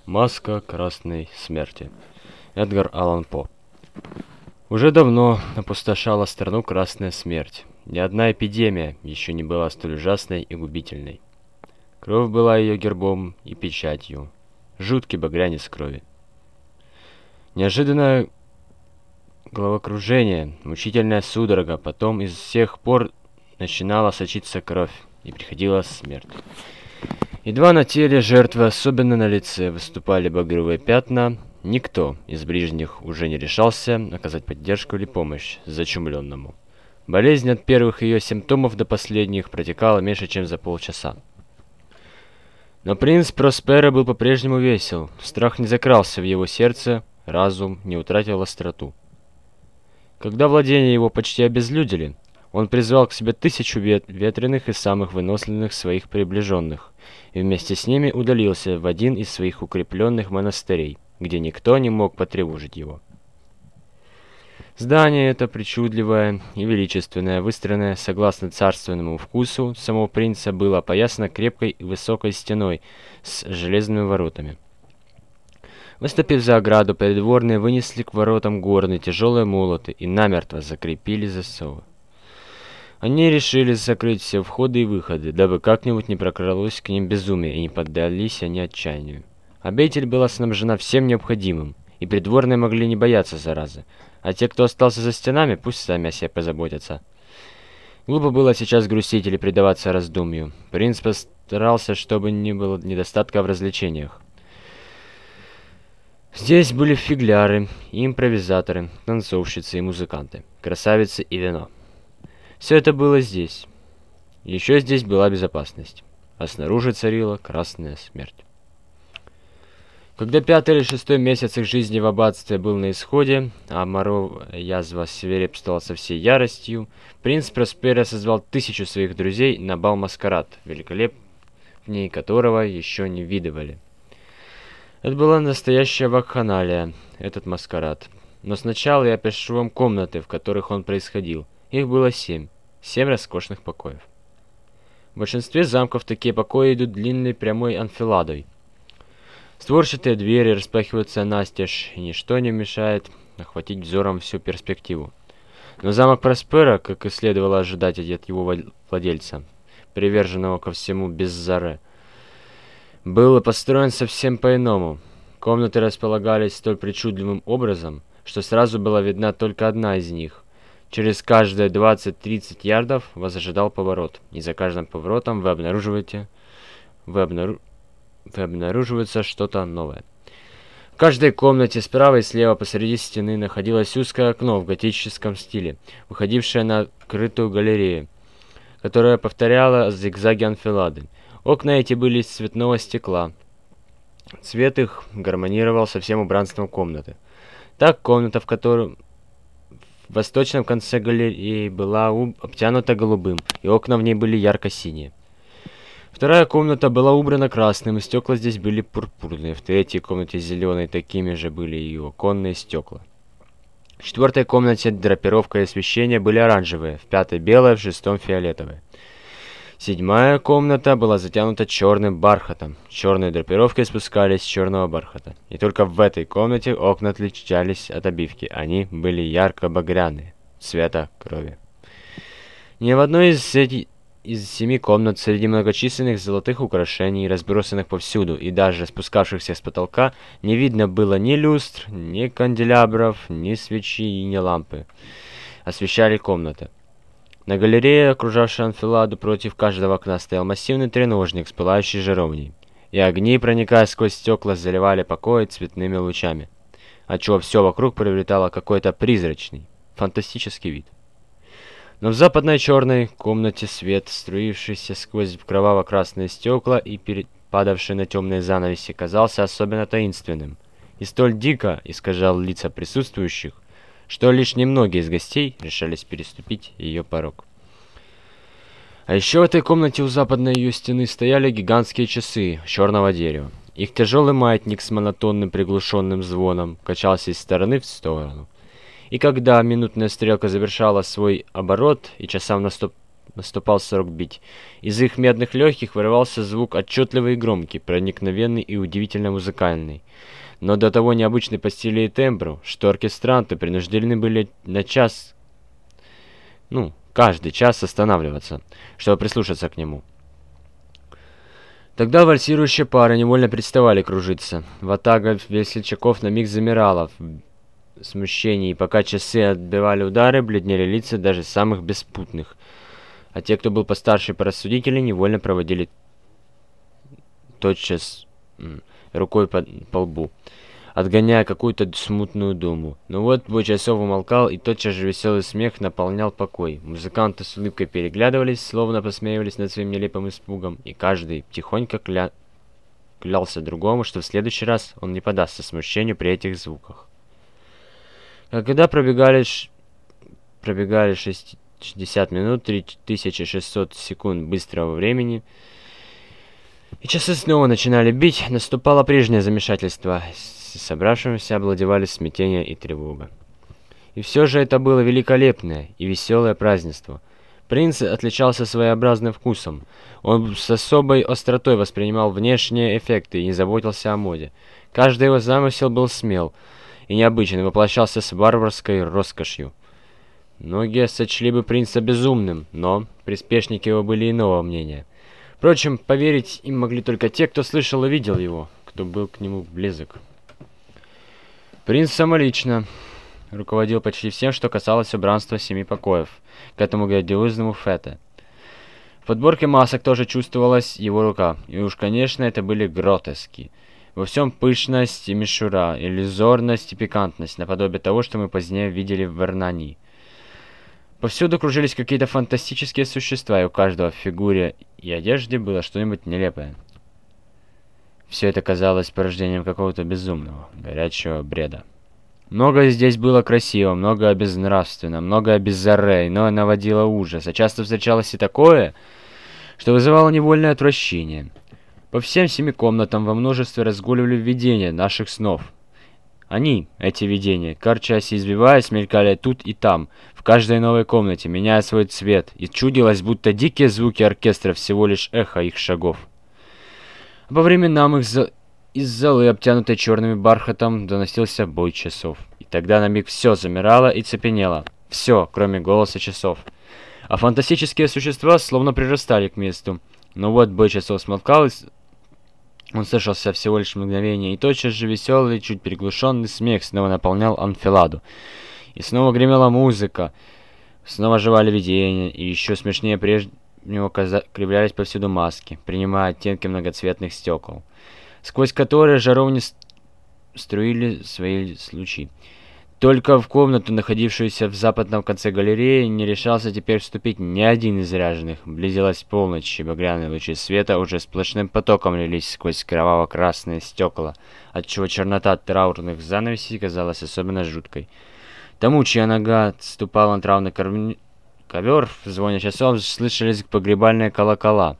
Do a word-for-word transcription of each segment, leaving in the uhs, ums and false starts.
Маска красной смерти. Эдгар Аллан По. Уже давно опустошала страну красная смерть. Ни одна эпидемия еще не была столь ужасной и губительной. Кровь была ее гербом и печатью. Жуткий багрянец крови. Неожиданное головокружение, мучительная судорога, потом из всех пор начинала сочиться кровь, и приходила смерть. Едва на теле жертвы, особенно на лице, выступали багровые пятна, никто из ближних уже не решался оказать поддержку или помощь зачумленному. Болезнь от первых ее симптомов до последних протекала меньше, чем за полчаса. Но принц Просперо был по-прежнему весел, страх не закрался в его сердце, разум не утратил остроту. Когда владения его почти обезлюдили, он призвал к себе тысячу вет ветреных и самых выносливых своих приближенных, и вместе с ними удалился в один из своих укрепленных монастырей, где никто не мог потревожить его. Здание это причудливое и величественное, выстроенное согласно царственному вкусу самого принца, было опоясано крепкой и высокой стеной с железными воротами. Выступив за ограду, придворные вынесли к воротам горны тяжелые молоты и намертво закрепили засовы. Они решили закрыть все входы и выходы, дабы как-нибудь не прокралось к ним безумие и не поддались они отчаянию. Обитель была снабжена всем необходимым, и придворные могли не бояться заразы, а те, кто остался за стенами, пусть сами о себе позаботятся. Глупо было сейчас грустить или предаваться раздумью. Принц постарался, чтобы не было недостатка в развлечениях. Здесь были фигляры, и импровизаторы, танцовщицы и музыканты, красавицы и вино. Все это было здесь. Еще здесь была безопасность, а снаружи царила красная смерть. Когда пятый или шестой месяц их жизни в аббатстве был на исходе, а моровая язва свирепствовала со всей яростью, принц Просперо созвал тысячу своих друзей на бал-маскарад, великолепней которого еще не видывали. Это была настоящая вакханалия, этот маскарад. Но сначала я опишу вам комнаты, в которых он происходил. Их было семь. Семь роскошных покоев. В большинстве замков такие покои идут длинной прямой анфиладой. Створчатые двери распахиваются настежь, и ничто не мешает охватить взором всю перспективу. Но замок Просперо, как и следовало ожидать от его владельца, приверженного ко всему без зары, был построен совсем по-иному. Комнаты располагались столь причудливым образом, что сразу была видна только одна из них. Через каждые двадцать-тридцать ярдов вас ожидал поворот, и за каждым поворотом вы обнаруживаете... Вы, обнару... вы обнаруживается что-то новое. В каждой комнате справа и слева посреди стены находилось узкое окно в готическом стиле, выходившее на открытую галерею, которая повторяла зигзаги анфилады. Окна эти были из цветного стекла. Цвет их гармонировал со всем убранством комнаты. Так комната, в которой в восточном конце галереи была обтянута голубым, и окна в ней были ярко-синие. Вторая комната была убрана красным, и стекла здесь были пурпурные. В третьей комнате зеленой такими же были и оконные стекла. В четвертой комнате драпировка и освещение были оранжевые, в пятой белое, в шестом фиолетовые. Седьмая комната была затянута черным бархатом. Черные драпировки спускались с черного бархата. И только в этой комнате окна отличались от обивки. Они были ярко-багряные, цвета крови. Ни в одной из этих из семи комнат среди многочисленных золотых украшений, разбросанных повсюду и даже спускавшихся с потолка, не видно было ни люстр, ни канделябров, ни свечи и ни лампы. Освещали комнаты. На галерее, окружавшей анфиладу, против каждого окна стоял массивный треножник с пылающей жаровней, и огни, проникая сквозь стекла, заливали покои цветными лучами, отчего все вокруг приобретало какой-то призрачный, фантастический вид. Но в западной черной комнате свет, струившийся сквозь кроваво-красные стекла и падавший на темные занавеси, казался особенно таинственным и столь дико искажал лица присутствующих, что лишь немногие из гостей решались переступить ее порог. А еще в этой комнате у западной ее стены стояли гигантские часы черного дерева. Их тяжелый маятник с монотонным приглушенным звоном качался из стороны в сторону. И когда минутная стрелка завершала свой оборот, и часам наступ... наступал срок бить. Из их медных легких вырывался звук отчетливый и громкий, проникновенный и удивительно музыкальный. Но до того необычный по стилю и тембру, что оркестранты принуждены были на час, ну, каждый час останавливаться, чтобы прислушаться к нему. Тогда вальсирующие пары невольно переставали кружиться. Ватага весельчаков на миг замирала в смущении, и пока часы отбивали удары, бледнели лица даже самых беспутных. А те, кто был постарше и порассудительнее, невольно проводили тотчас рукой по, по лбу, отгоняя какую-то смутную думу. Но вот бой часов умолкал, и тотчас же веселый смех наполнял покой. Музыканты с улыбкой переглядывались, словно посмеивались над своим нелепым испугом, и каждый тихонько кля... клялся другому, что в следующий раз он не подастся смущению при этих звуках. А когда пробегали, ш... пробегали шестьдесят минут, три тысячи шестьсот секунд быстрого времени, и часы снова начинали бить, наступало прежнее замешательство. Собравшимся овладевали смятение и тревога. И все же это было великолепное и веселое празднество. Принц отличался своеобразным вкусом. Он с особой остротой воспринимал внешние эффекты и не заботился о моде. Каждый его замысел был смел и необычен, воплощался с варварской роскошью. Многие сочли бы принца безумным, но приспешники его были иного мнения. Впрочем, поверить им могли только те, кто слышал и видел его, кто был к нему близок. Принц самолично руководил почти всем, что касалось убранства семи покоев, к этому грандиозному фете. В подборке масок тоже чувствовалась его рука, и уж, конечно, это были гротески. Во всем пышность и мишура, иллюзорность и пикантность, наподобие того, что мы позднее видели в Варнании. Повсюду кружились какие-то фантастические существа, и у каждого в фигуре и одежде было что-нибудь нелепое. Все это казалось порождением какого-то безумного, горячего бреда. Многое здесь было красиво, многое безнравственно, многое беззарей, но наводило ужас, а часто встречалось и такое, что вызывало невольное отвращение. По всем семи комнатам во множестве разгуливали видения наших снов. Они, эти видения, корчась и избиваясь, мелькали тут и там, в каждой новой комнате, меняя свой цвет, и чудилось, будто дикие звуки оркестра всего лишь эхо их шагов. По временам их за... из залы, обтянутой черным бархатом, доносился бой часов. И тогда на миг все замирало и цепенело. Все, кроме голоса часов. А фантастические существа словно прирастали к месту. Но вот бой часов смолкал, и он слышался всего лишь мгновение, и тотчас же веселый, чуть приглушенный смех снова наполнял анфиладу. И снова гремела музыка, снова оживали видения, и еще смешнее прежде... У него кривлялись повсюду маски, принимая оттенки многоцветных стекол, сквозь которые жаровни струили свои лучи. Только в комнату, находившуюся в западном конце галереи, не решался теперь вступить ни один из ряженых. Близилась полночь, и багряные лучи света уже сплошным потоком лились сквозь кроваво-красные стекла, отчего чернота траурных занавесей казалась особенно жуткой. Тому, чья нога ступала на травный корм... ковер, в звоне часов слышались погребальные колокола.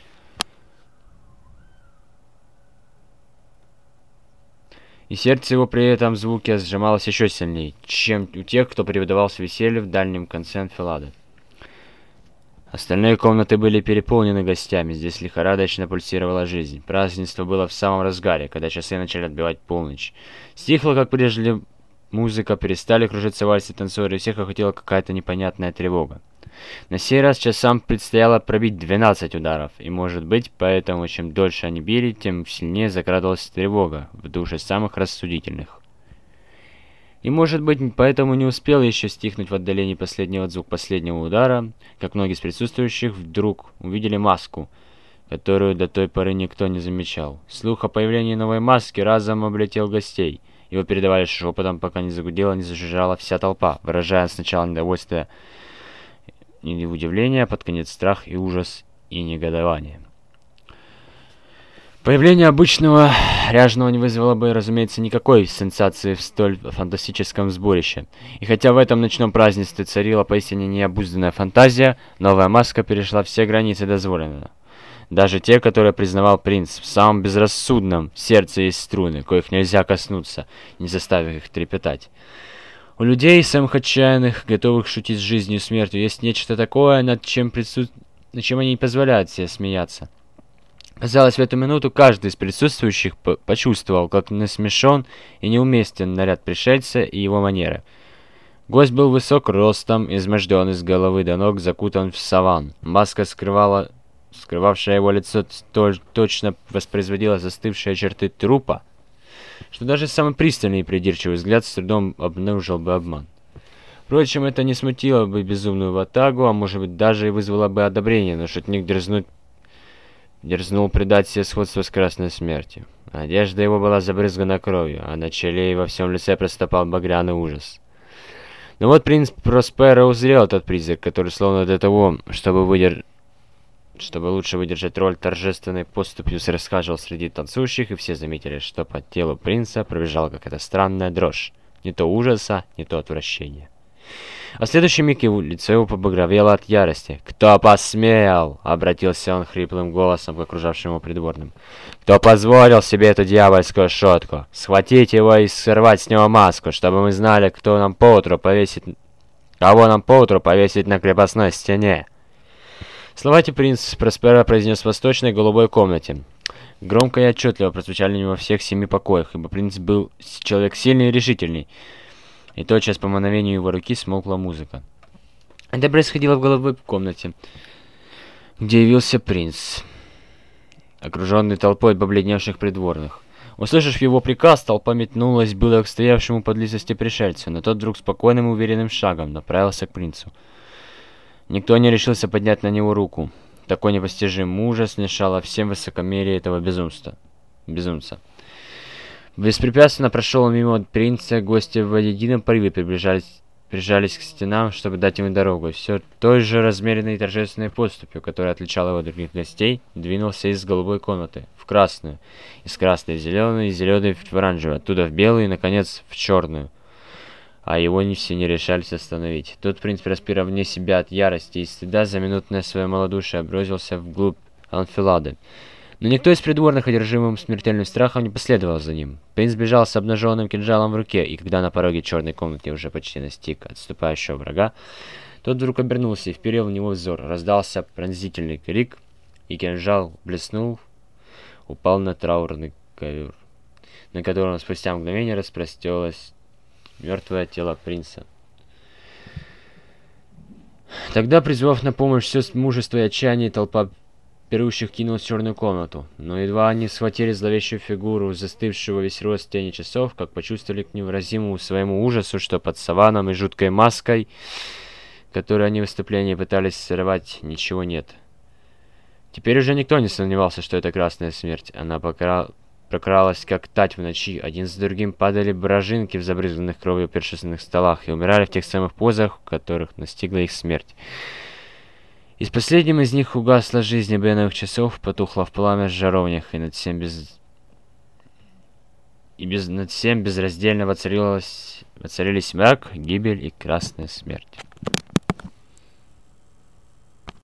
И сердце его при этом звуке сжималось еще сильнее, чем у тех, кто предавался веселью в дальнем конце анфилады. Остальные комнаты были переполнены гостями, здесь лихорадочно пульсировала жизнь. Празднество было в самом разгаре, когда часы начали отбивать полночь. Стихло, как прежде, музыка, перестали кружиться вальсы танцоры, и всех охватила какая-то непонятная тревога. На сей раз часам предстояло пробить двенадцать ударов, и, может быть, поэтому, чем дольше они били, тем сильнее закрадывалась тревога в душе самых рассудительных. И, может быть, поэтому не успел еще стихнуть в отдалении последний звук последнего удара, как многие из присутствующих вдруг увидели маску, которую до той поры никто не замечал. Слух о появлении новой маски разом облетел гостей. Его передавали шепотом, пока не загудела, не зажужжала вся толпа, выражая сначала недовольство и удивление, а под конец страх и ужас и негодование. Появление обычного ряженого не вызвало бы, разумеется, никакой сенсации в столь фантастическом сборище. И хотя в этом ночном празднестве царила поистине необузданная фантазия, новая маска перешла все границы дозволенного. Даже те, которые признавал принц, в самом безрассудном сердце есть струны, коих нельзя коснуться, не заставив их трепетать. У людей, самых отчаянных, готовых шутить с жизнью и смертью, есть нечто такое, над чем, прису... над чем они не позволяют себе смеяться. Казалось, в эту минуту каждый из присутствующих по почувствовал, как насмешон и неуместен наряд пришельца и его манеры. Гость был высок ростом, изможден с головы до ног, закутан в саван. Маска, скрывала, скрывавшая его лицо, столь точно воспроизводила застывшие черты трупа, что даже самый пристальный и придирчивый взгляд с трудом обнаружил бы обман. Впрочем, это не смутило бы безумную ватагу, а может быть даже и вызвало бы одобрение, но шутник дерзнуть, дерзнул придать себе сходство с Красной Смертью. Одежда его была забрызгана кровью, а на челе и во всем лице проступал багряный ужас. Но вот принц Просперо узрел тот призрак, который словно для того, чтобы выдержать, чтобы лучше выдержать роль торжественной поступью, расхаживал среди танцующих, и все заметили, что по телу принца пробежала какая-то странная дрожь. Не то ужаса, не то отвращения. А в следующий миг его лицо его побагровело от ярости. «Кто посмел?» — обратился он хриплым голосом к окружавшим его придворным. «Кто позволил себе эту дьявольскую шутку? Схватить его и сорвать с него маску, чтобы мы знали, кто нам поутру повесит... кого нам поутру повесить на крепостной стене!» Слова эти принц Просперо произнес в восточной голубой комнате. Громко и отчетливо прозвучали во всех семи покоях, ибо принц был человек сильный и решительный. И тотчас по мановению его руки смолкла музыка. Это происходило в голубой комнате, где явился принц, окруженный толпой побледневших придворных. Услышав его приказ, толпа метнулась было к стоявшему поблизости пришельцу, но тот вдруг спокойным и уверенным шагом направился к принцу. Никто не решился поднять на него руку. Такой непостижимый ужас мешало всем высокомерие этого безумства. безумца. Беспрепятственно прошел мимо принца, гости в едином порыве приближались, прижались к стенам, чтобы дать ему дорогу. Все той же размеренной и торжественной поступью, которая отличала его от других гостей, двинулся из голубой комнаты в красную, из красной в зеленую, из зеленой в оранжевую, оттуда в белую и, наконец, в черную. А его не все не решались остановить. Тут принц Просперо вне себя от ярости и стыда за минутное свое малодушие бросился вглубь анфилады. Но никто из придворных, одержимым смертельным страхом, не последовал за ним. Принц бежал с обнаженным кинжалом в руке, и когда на пороге черной комнаты уже почти настиг отступающего врага, тот вдруг обернулся и вперил в него взор. Раздался пронзительный крик, и кинжал блеснул, упал на траурный ковер, на котором спустя мгновение распростерлось мертвое тело принца. Тогда, призвав на помощь все мужество и отчаяние, толпа пирующих кинулась в черную комнату, но едва они схватили зловещую фигуру, застывшего весь рост тени часов, как почувствовали к невыразимому своему ужасу, что под саваном и жуткой маской, которую они в выступлении пытались сорвать, ничего нет. Теперь уже никто не сомневался, что это Красная Смерть. Она покра... прокралась, как тать в ночи. Один за другим падали брожинки в забрызганных кровью першественных столах и умирали в тех самых позах, в которых настигла их смерть. И с последним из них угасла жизнь обеновых часов, потухла в пламя в жаровнях, и над всем без... и без... над всем безраздельно воцарилась... воцарились мрак, гибель и Красная Смерть.